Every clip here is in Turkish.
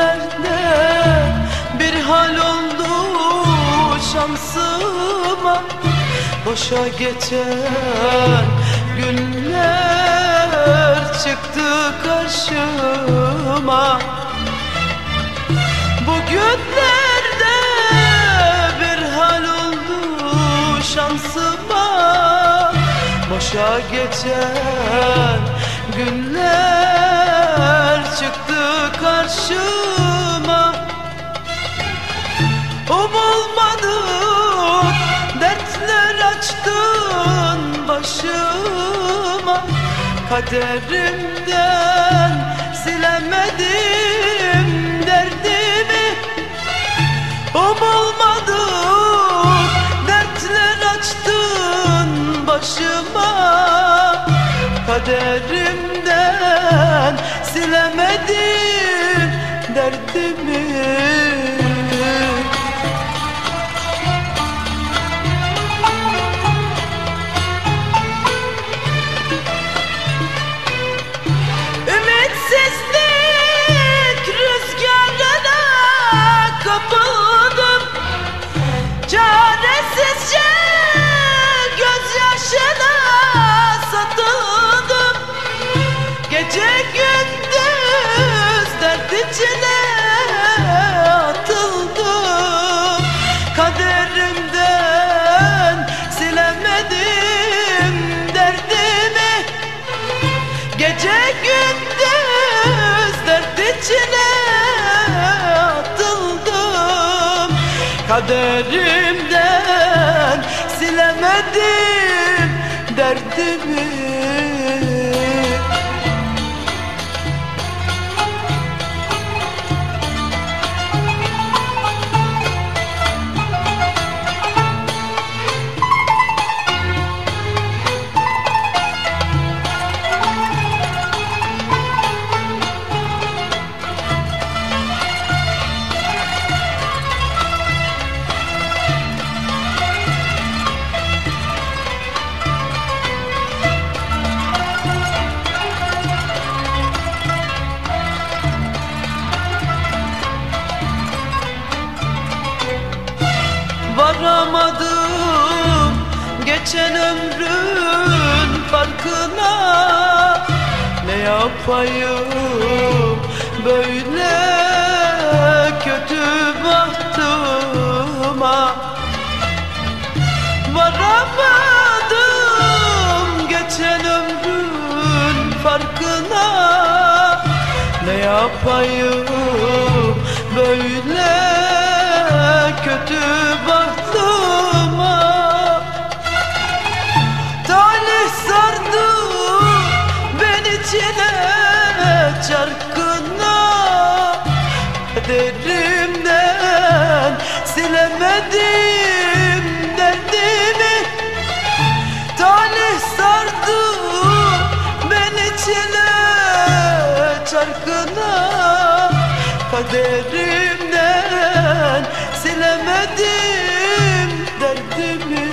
günlerde bir hal oldu şansıma. Boşa geçen günler çıktı karşıma. Bugünlerde bir hal oldu şansıma. Boşa geçen günler çıktı karşıma. Umulmadık dertler açtın başıma. Kaderimden silemedim derdimi. Umulmadık dertler açtın başıma. Kaderimden silemedim derdimi. Ümitsizlik rüzgarına kapıldım. Çaresizce gözyaşına satıldım. Gece gündüz dert içine atıldım. Kaderimden silemedim derdimi. Gece gündüz dert içine atıldım. Kaderimden silemedim derdimi. Varamadım geçen ömrün farkına. Ne yapayım böyle kötü bahtıma. Varamadım geçen ömrün farkına. Ne yapayım böyle kötü bahtıma. Talih sardı beni çile çarkına. Kaderimden silemedim derdimi. Talih sardı beni çile çarkına. Kaderimden silemedim derdimi.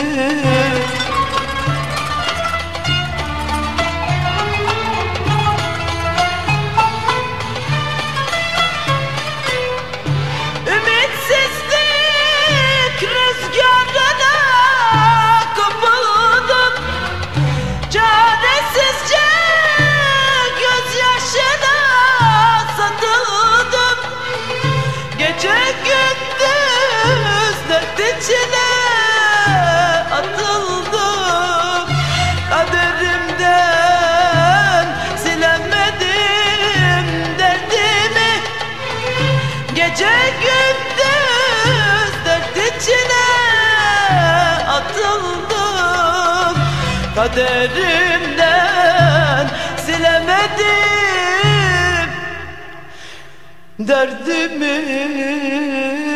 Ümitsizlik rüzgarına kapıldım. Çaresizce gözyaşına satıldım. Gece gündüz dert içine atıldım. Kaderimden silemedim derdimi. Gece gündüz dert içine atıldım. Kaderimden silemedim derdimi.